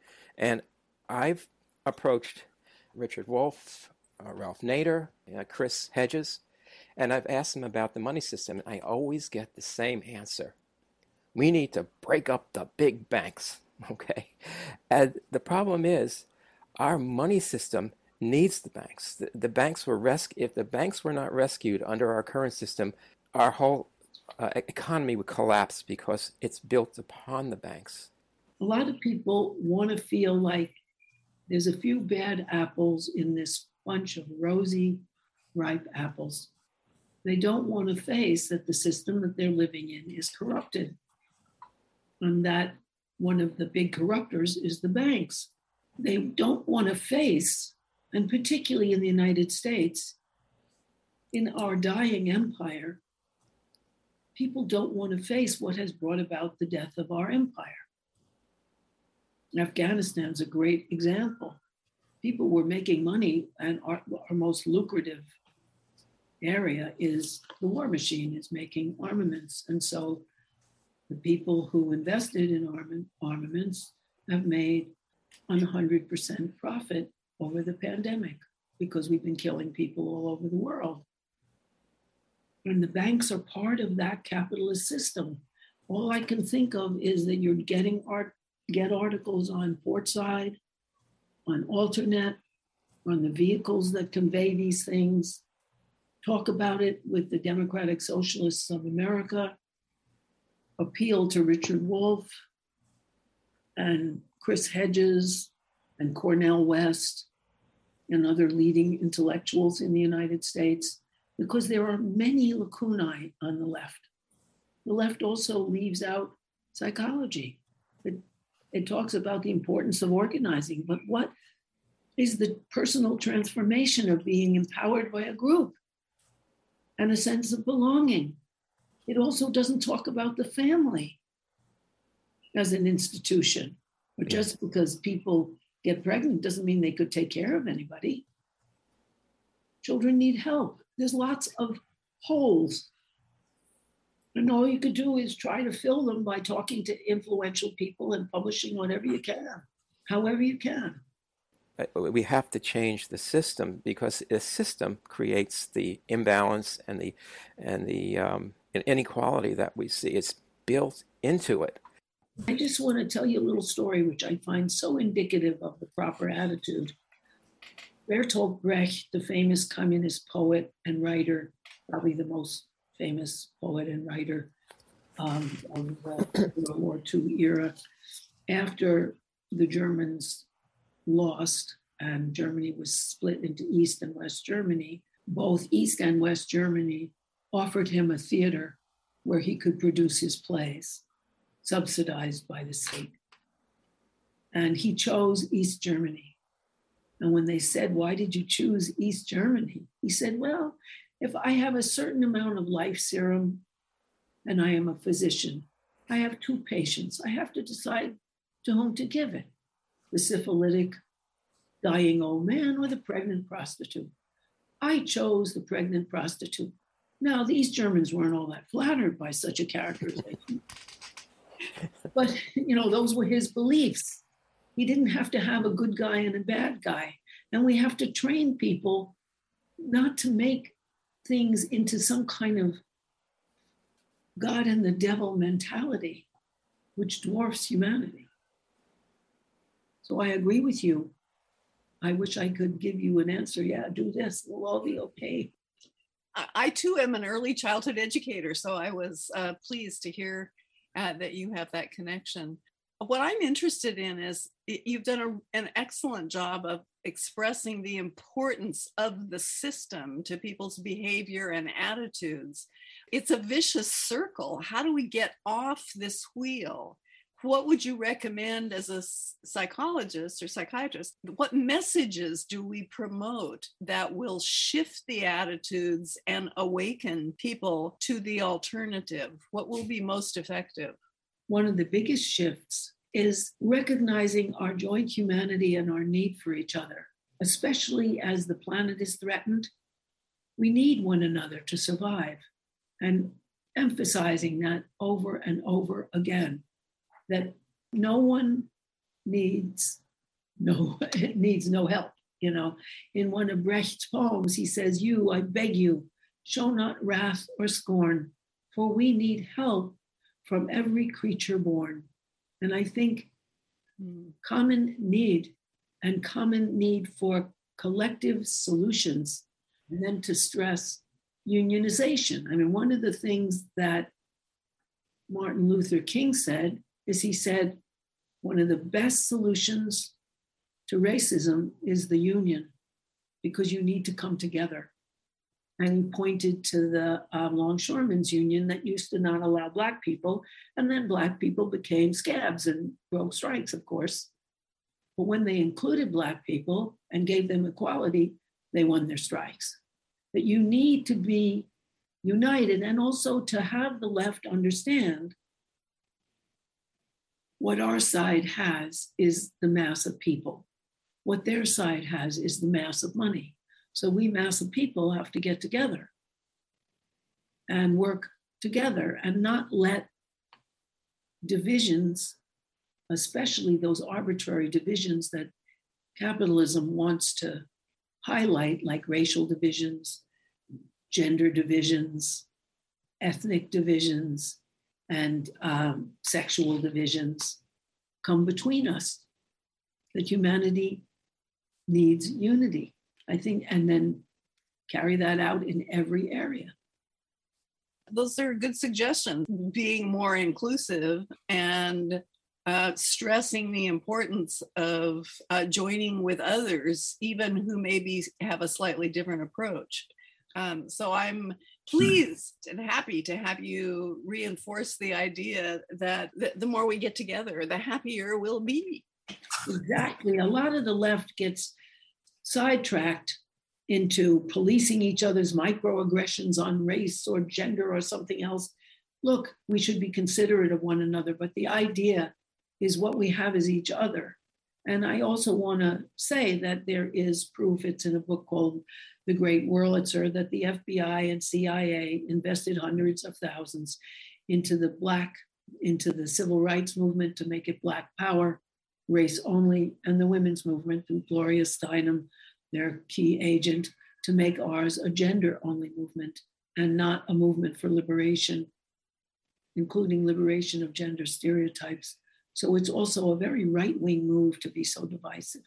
And I've approached Richard Wolff, uh, Ralph Nader, uh, Chris Hedges, and I've asked them about the money system, and I always get the same answer. We need to break up the big banks, okay? And the problem is, our money system needs the banks. The, the banks were res- if the banks were not rescued under our current system, our whole uh, economy would collapse because it's built upon the banks. A lot of people want to feel like there's a few bad apples in this bunch of rosy, ripe apples. They don't want to face that the system that they're living in is corrupted, and that one of the big corruptors is the banks. They don't want to face, and particularly in the United States, in our dying empire, people don't want to face what has brought about the death of our empire. Afghanistan's a great example. People were making money, and our, our most lucrative area is the war machine, is making armaments. And so the people who invested in armament, armaments have made one hundred percent profit over the pandemic because we've been killing people all over the world. And the banks are part of that capitalist system. All I can think of is that you're getting art, get articles on Portside, on Alternet, on the vehicles that convey these things, talk about it with the Democratic Socialists of America, appeal to Richard Wolff and Chris Hedges and Cornel West and other leading intellectuals in the United States, because there are many lacunae on the left. The left also leaves out psychology. It, it talks about the importance of organizing, but what is the personal transformation of being empowered by a group and a sense of belonging? It also doesn't talk about the family as an institution. Or just because people get pregnant doesn't mean they could take care of anybody. Children need help. There's lots of holes. And all you could do is try to fill them by talking to influential people and publishing whatever you can, however you can. We have to change the system because the system creates the imbalance and the and the um, inequality that we see. It's built into it. I just want to tell you a little story which I find so indicative of the proper attitude. Bertolt Brecht, the famous communist poet and writer, probably the most famous poet and writer um, of the World War Two era, after the Germans lost and Germany was split into East and West Germany, both East and West Germany offered him a theater where he could produce his plays, subsidized by the state. And he chose East Germany. And when they said, why did you choose East Germany? He said, well, if I have a certain amount of life serum and I am a physician, I have two patients. I have to decide to whom to give it, the syphilitic dying old man or the pregnant prostitute. I chose the pregnant prostitute. Now, the East Germans weren't all that flattered by such a characterization. But, you know, those were his beliefs. He didn't have to have a good guy and a bad guy. And we have to train people not to make things into some kind of God and the devil mentality, which dwarfs humanity. So I agree with you. I wish I could give you an answer. Yeah, do this, we'll all be okay. I, I too am an early childhood educator, so I was uh, pleased to hear uh, that you have that connection. What I'm interested in is you've done a, an excellent job of expressing the importance of the system to people's behavior and attitudes. It's a vicious circle. How do we get off this wheel? What would you recommend as a psychologist or psychiatrist? What messages do we promote that will shift the attitudes and awaken people to the alternative? What will be most effective? One of the biggest shifts is recognizing our joint humanity and our need for each other, especially as the planet is threatened. We need one another to survive, and emphasizing that over and over again, that no one needs no it needs no help. You know, in one of Brecht's poems, he says, "You, I beg you, show not wrath or scorn, for we need help from every creature born." And I think common need and common need for collective solutions, and then to stress unionization. I mean, one of the things that Martin Luther King said is he said, one of the best solutions to racism is the union, because you need to come together. And he pointed to the um, Longshoremen's Union that used to not allow Black people, and then Black people became scabs and broke strikes, of course. But when they included Black people and gave them equality, they won their strikes. That you need to be united, and also to have the left understand what our side has is the mass of people. What their side has is the mass of money. So we mass of people have to get together and work together and not let divisions, especially those arbitrary divisions that capitalism wants to highlight, like racial divisions, gender divisions, ethnic divisions, and um, sexual divisions, come between us. That humanity needs unity, I think, and then carry that out in every area. Those are good suggestions, being more inclusive and uh, stressing the importance of uh, joining with others, even who maybe have a slightly different approach. Um, so I'm pleased and happy to have you reinforce the idea that the, the more we get together, the happier we'll be. Exactly. A lot of the left gets sidetracked into policing each other's microaggressions on race or gender or something else. Look, we should be considerate of one another, but the idea is what we have is each other. And I also want to say that there is proof, it's in a book called The Great Wurlitzer, that the F B I and C I A invested hundreds of thousands into the Black, into the civil rights movement to make it Black power, race only, and the women's movement through Gloria Steinem, their key agent, to make ours a gender only movement and not a movement for liberation, including liberation of gender stereotypes. So it's also a very right-wing move to be so divisive.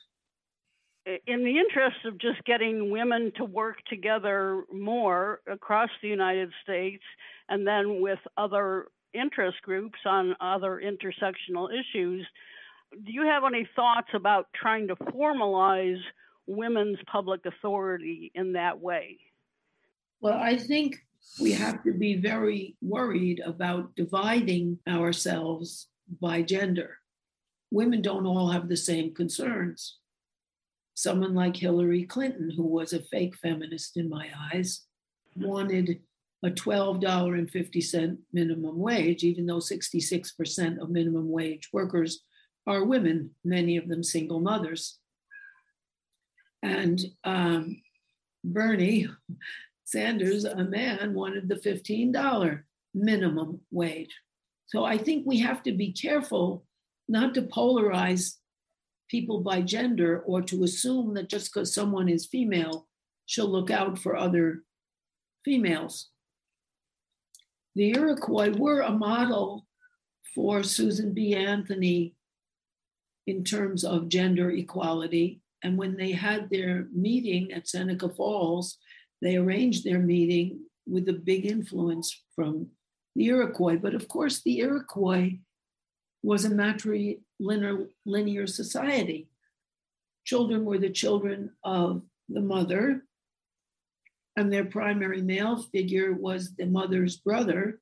In the interest of just getting women to work together more across the United States, and then with other interest groups on other intersectional issues, do you have any thoughts about trying to formalize women's public authority in that way? Well, I think we have to be very worried about dividing ourselves by gender. Women don't all have the same concerns. Someone like Hillary Clinton, who was a fake feminist in my eyes, wanted a twelve dollars and fifty cents minimum wage, even though sixty-six percent of minimum wage workers are women, many of them single mothers. And um, Bernie Sanders, a man, wanted the fifteen dollars minimum wage. So I think we have to be careful not to polarize people by gender, or to assume that just because someone is female, she'll look out for other females. The Iroquois were a model for Susan B. Anthony in terms of gender equality. And when they had their meeting at Seneca Falls, they arranged their meeting with a big influence from the Iroquois. But of course, the Iroquois was a matrilinear society. Children were the children of the mother, and their primary male figure was the mother's brother.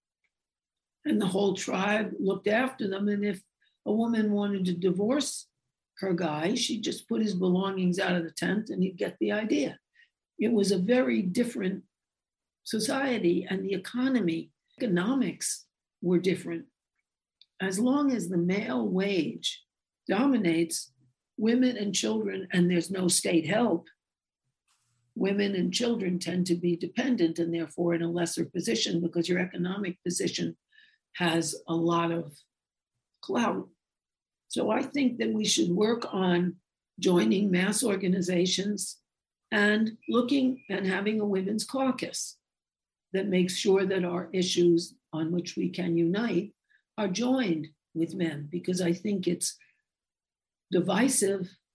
And the whole tribe looked after them. And if a woman wanted to divorce her guy, she'd just put his belongings out of the tent and he'd get the idea. It was a very different society, and the economy, economics were different. As long as the male wage dominates, women and children, and there's no state help, women and children tend to be dependent and therefore in a lesser position, because your economic position has a lot of clout. So I think that we should work on joining mass organizations and looking and having a women's caucus that makes sure that our issues on which we can unite are joined with men, because I think it's divisive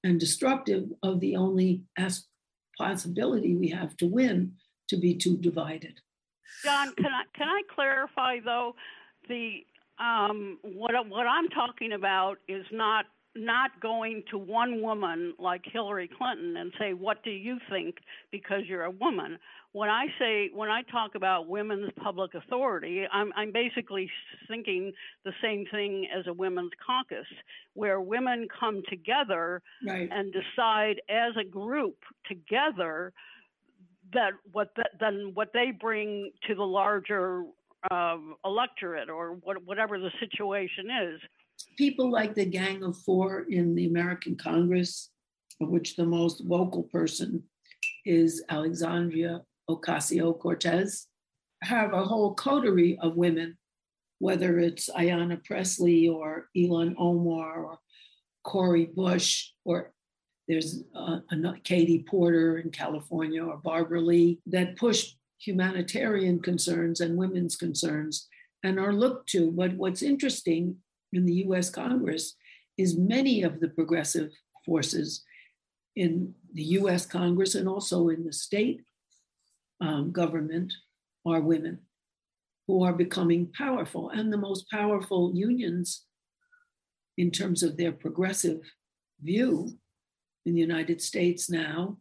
and destructive of the only as- possibility we have to win, to be too divided. John, can I can I clarify though? The um, what what I'm talking about is not not going to one woman like Hillary Clinton and say, what do you think, because you're a woman. When I say, when I talk about women's public authority, I'm, I'm basically thinking the same thing as a women's caucus, where women come together right. and decide as a group together that what the, then what they bring to the larger uh, electorate, or what, whatever the situation is. People like the Gang of Four in the American Congress, of which the most vocal person is Alexandria Ocasio-Cortez, have a whole coterie of women, whether it's Ayanna Pressley or Ilhan Omar or Cori Bush, or there's uh, Katie Porter in California, or Barbara Lee, that push humanitarian concerns and women's concerns and are looked to. But what's interesting in the U S Congress is many of the progressive forces in the U S Congress and also in the state um, government are women who are becoming powerful. And the most powerful unions in terms of their progressive view in the United States now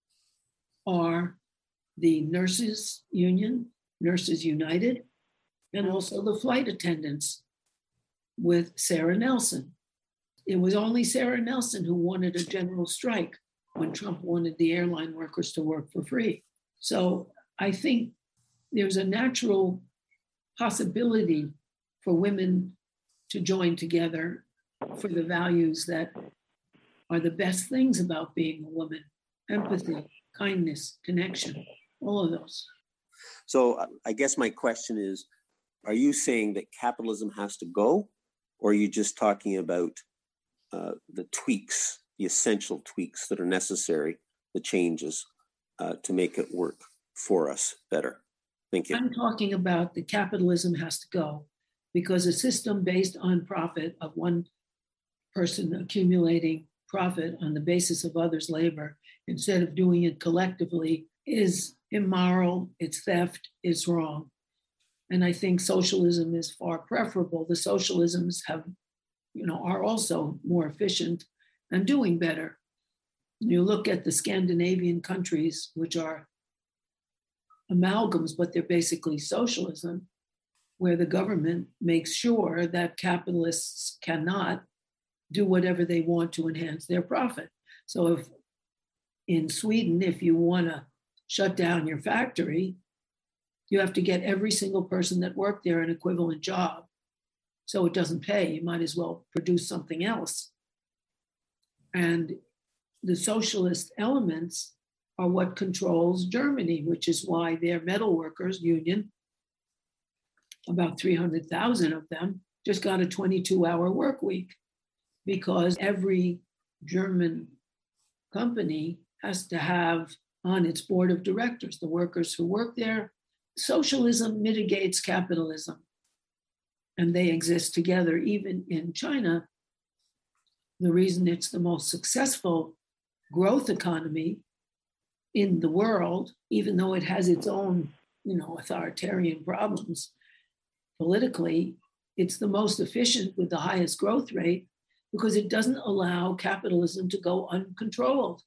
are the Nurses Union, Nurses United, and also the flight attendants with Sarah Nelson. It was only Sarah Nelson who wanted a general strike when Trump wanted the airline workers to work for free. So I think there's a natural possibility for women to join together for the values that are the best things about being a woman: empathy, kindness, connection, all of those. So I guess my question is, are you saying that capitalism has to go? Or are you just talking about uh, the tweaks, the essential tweaks that are necessary, the changes uh, to make it work for us better? Thank you. I'm talking about the capitalism has to go, because a system based on profit, of one person accumulating profit on the basis of others' labor instead of doing it collectively, is immoral, it's theft, it's wrong. And I think socialism is far preferable. The socialisms have, you know, are also more efficient and doing better. You look at the Scandinavian countries, which are amalgams, but they're basically socialism, where the government makes sure that capitalists cannot do whatever they want to enhance their profit. So if in Sweden, if you want to shut down your factory, you have to get every single person that worked there an equivalent job. So it doesn't pay. You might as well produce something else. And the socialist elements are what controls Germany, which is why their metalworkers union, about three hundred thousand of them, just got a twenty-two hour work week, because every German company has to have on its board of directors the workers who work there. Socialism mitigates capitalism, and they exist together. Even in China, the reason it's the most successful growth economy in the world, even though it has its own, you know, authoritarian problems politically, it's the most efficient with the highest growth rate, because it doesn't allow capitalism to go uncontrolled.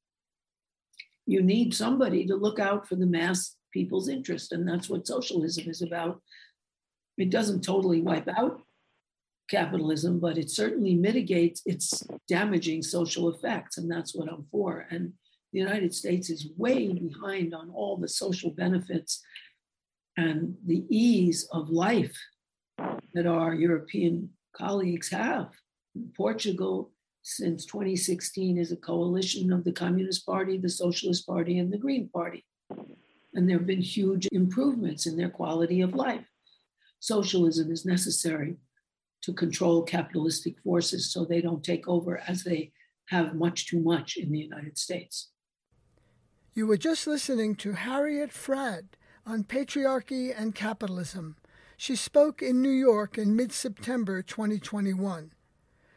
You need somebody to look out for the mass people's interest, and that's what socialism is about. It doesn't totally wipe out capitalism, but it certainly mitigates its damaging social effects, and that's what I'm for. And the United States is way behind on all the social benefits and the ease of life that our European colleagues have. Portugal, since twenty sixteen, is a coalition of the Communist Party, the Socialist Party, and the Green Party. And there have been huge improvements in their quality of life. Socialism is necessary to control capitalistic forces so they don't take over, as they have much too much in the United States. You were just listening to Harriet Fradd on patriarchy and capitalism. She spoke in New York in mid-September twenty twenty-one.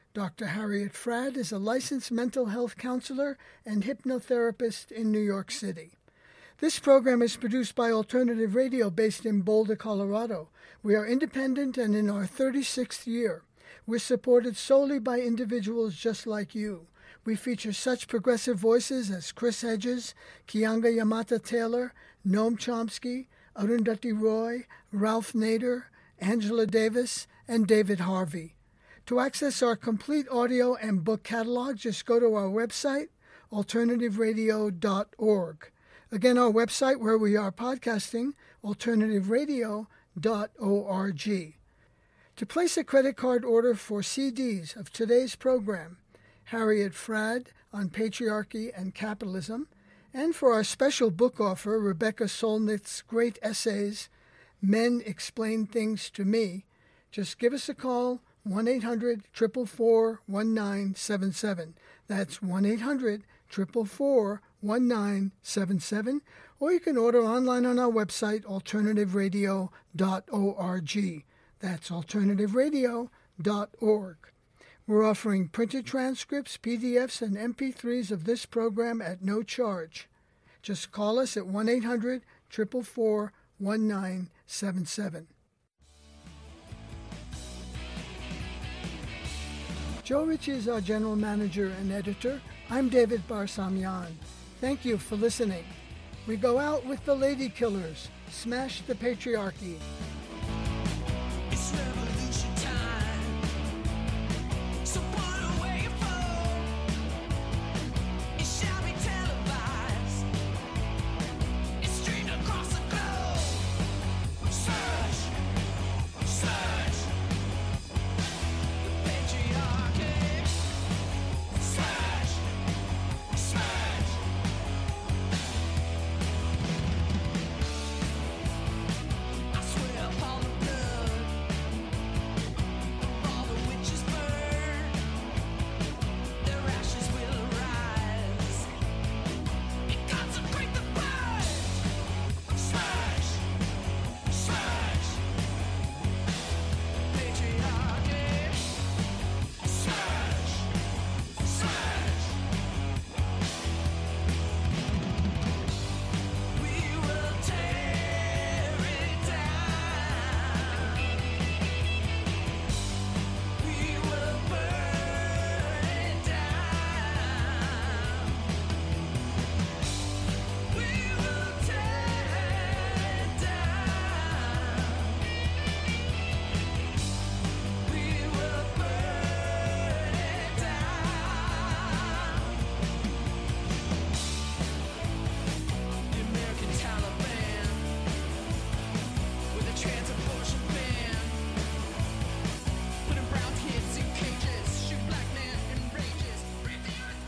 Doctor Harriet Fradd is a licensed mental health counselor and hypnotherapist in New York City. This program is produced by Alternative Radio based in Boulder, Colorado. We are independent and in our thirty-sixth year. We're supported solely by individuals just like you. We feature such progressive voices as Chris Hedges, Keeanga Yamata Taylor, Noam Chomsky, Arundhati Roy, Ralph Nader, Angela Davis, and David Harvey. To access our complete audio and book catalog, just go to our website, alternative radio dot org. Again, our website where we are podcasting, alternative radio dot org. To place a credit card order for C Ds of today's program, Harriet Fradd on Patriarchy and Capitalism, and for our special book offer, Rebecca Solnit's great essays, Men Explain Things to Me, just give us a call, one eight hundred, four four four, one nine seven seven. That's one eight hundred, four four four, one nine seven seven. Or you can order online on our website, alternative radio dot org. That's alternative radio dot org. We're offering printed transcripts, P D Fs, and M P threes of this program at no charge. Just call us at one eight hundred, four four four, one nine seven seven. Joe Ritchie is our general manager and editor. I'm David Barsamian. Thank you for listening. We go out with the Lady Killers. Smash the patriarchy. It's revolution time. So put away your phone. It shall be televised. It's streamed across the globe. Search, search. The patriarchy. Search, search. I swear upon the blood of all the witches burn, their ashes will arise and consecrate the purge. Search, search. Patriarchy. Search, search. We will tear it down. We will burn it down. We will tear it down. We will burn it down. The American Taliban with a trans-abortion ban, putting brown kids in cages, shoot black men in rages, rape the earth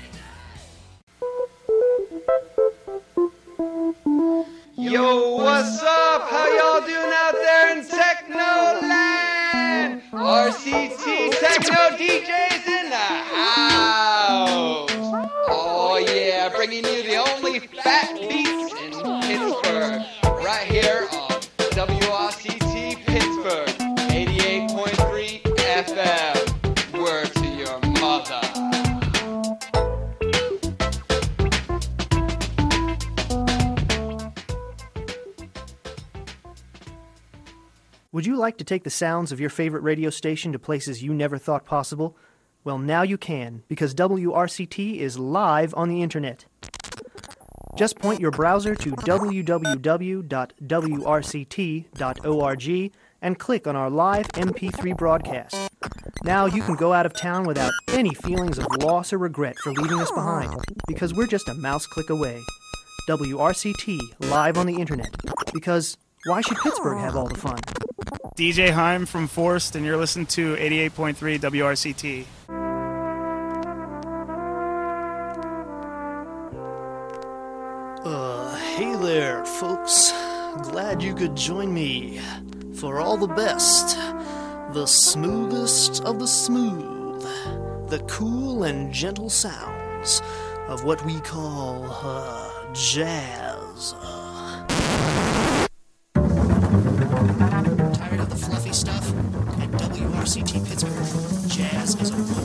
for religion. Yo, what's up? How y'all doing out there in Technoland? R C T Techno D Js in the house. Oh yeah, bringing you the only fat beats in Pittsburgh, right here on W R C T Pittsburgh, eighty-eight point three F M. Word to your mother. Would you like to take the sounds of your favorite radio station to places you never thought possible? Well, now you can, because W R C T is live on the internet. Just point your browser to w w w dot w r c t dot org and click on our live M P three broadcast. Now you can go out of town without any feelings of loss or regret for leaving us behind, because we're just a mouse click away. W R C T, live on the internet, because why should Pittsburgh have all the fun? D J Heim from Forst, and you're listening to eighty-eight point three W R C T. Uh, hey there, folks. Glad you could join me for all the best, the smoothest of the smooth, the cool and gentle sounds of what we call, uh, jazz. Tired of the fluffy stuff? At W R C T Pittsburgh, jazz is a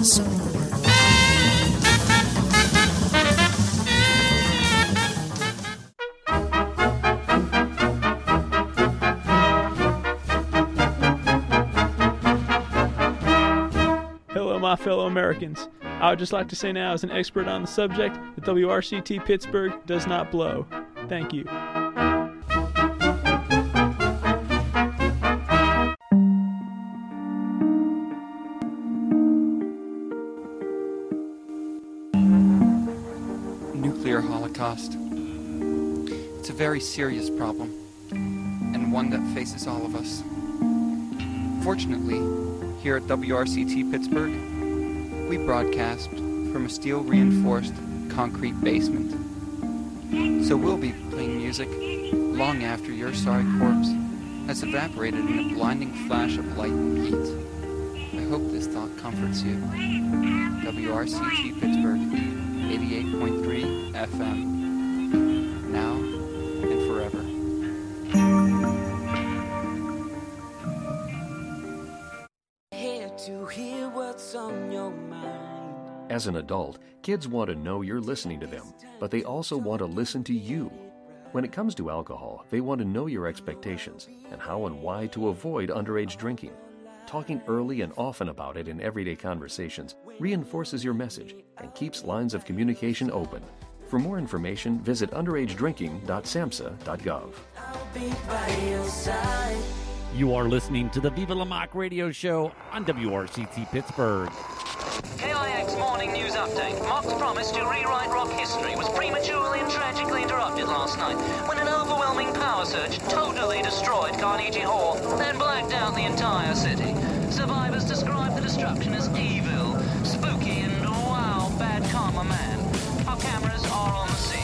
my fellow Americans. I would just like to say now, as an expert on the subject, that W R C T Pittsburgh does not blow. Thank you. Nuclear holocaust. It's a very serious problem, and one that faces all of us. Fortunately, here at W R C T Pittsburgh, we broadcast from a steel-reinforced concrete basement. So we'll be playing music long after your sorry corpse has evaporated in a blinding flash of light and heat. I hope this thought comforts you. W R C T Pittsburgh, eighty-eight point three F M. Now and forever. Here to hear what's on your mind. As an adult, kids want to know you're listening to them, but they also want to listen to you. When it comes to alcohol, they want to know your expectations and how and why to avoid underage drinking. Talking early and often about it in everyday conversations reinforces your message and keeps lines of communication open. For more information, visit underage drinking dot samhsa dot gov. You are listening to the Viva La Mock radio show on W R C T Pittsburgh. K I X Morning News Update. Mock's promise to rewrite rock history was prematurely and tragically interrupted last night when an overwhelming power surge totally destroyed Carnegie Hall, then blacked out the entire city. Survivors describe the destruction as evil, spooky, and wow, bad karma man. Our cameras are on the scene.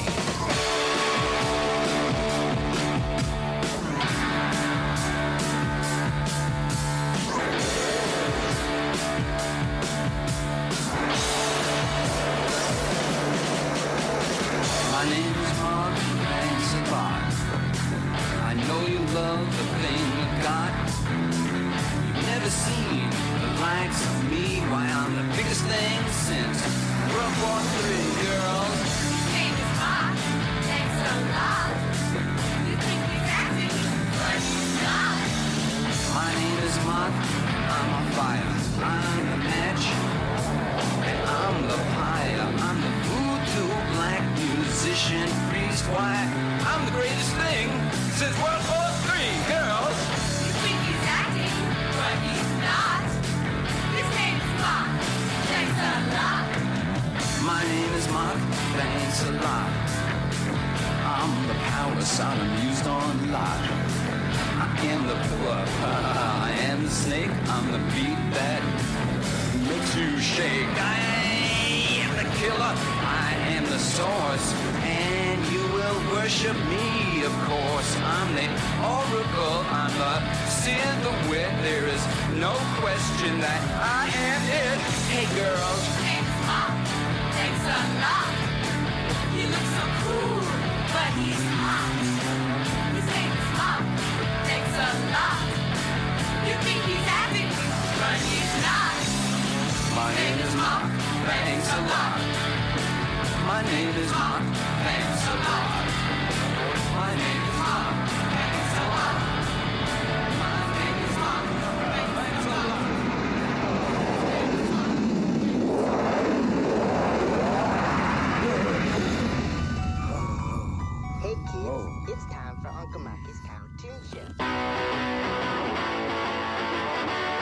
My name is Mark, thanks a lot. I know you love the thing you got. You've never seen the likes of me. Why, I'm the biggest thing since World War Three, girls. His name is Mark, thanks a lot. You think he's acting, but he's not. My name is Mark, I'm on fire. I'm the match, and I'm the pyre. I'm the voodoo black musician priest. Why, I'm the greatest thing since World War Three, girls. You think he's acting, but he's not. His name is Mark, thanks a lot. My name is Mark, thanks a lot. I'm the power Sodom used on Lot. I am the pillar, I am the snake. I'm the beat that makes you shake. I am the killer, I am the source, and you will worship me, of course. I'm the oracle, I'm the Sid the wit. There is no question that I am it. Hey girls, thanks Mark, thanks a lot. He looks so cool, but he's hot. His name is Mark, thanks a lot. You think he's acting, but he's not. My name is Mark, thanks a lot. My name is Mark, thanks a lot. My name is Mark, thanks a lot. My name is Mark, thanks a lot. Hey kids, it's time for Uncle Marky's Cartoon Show.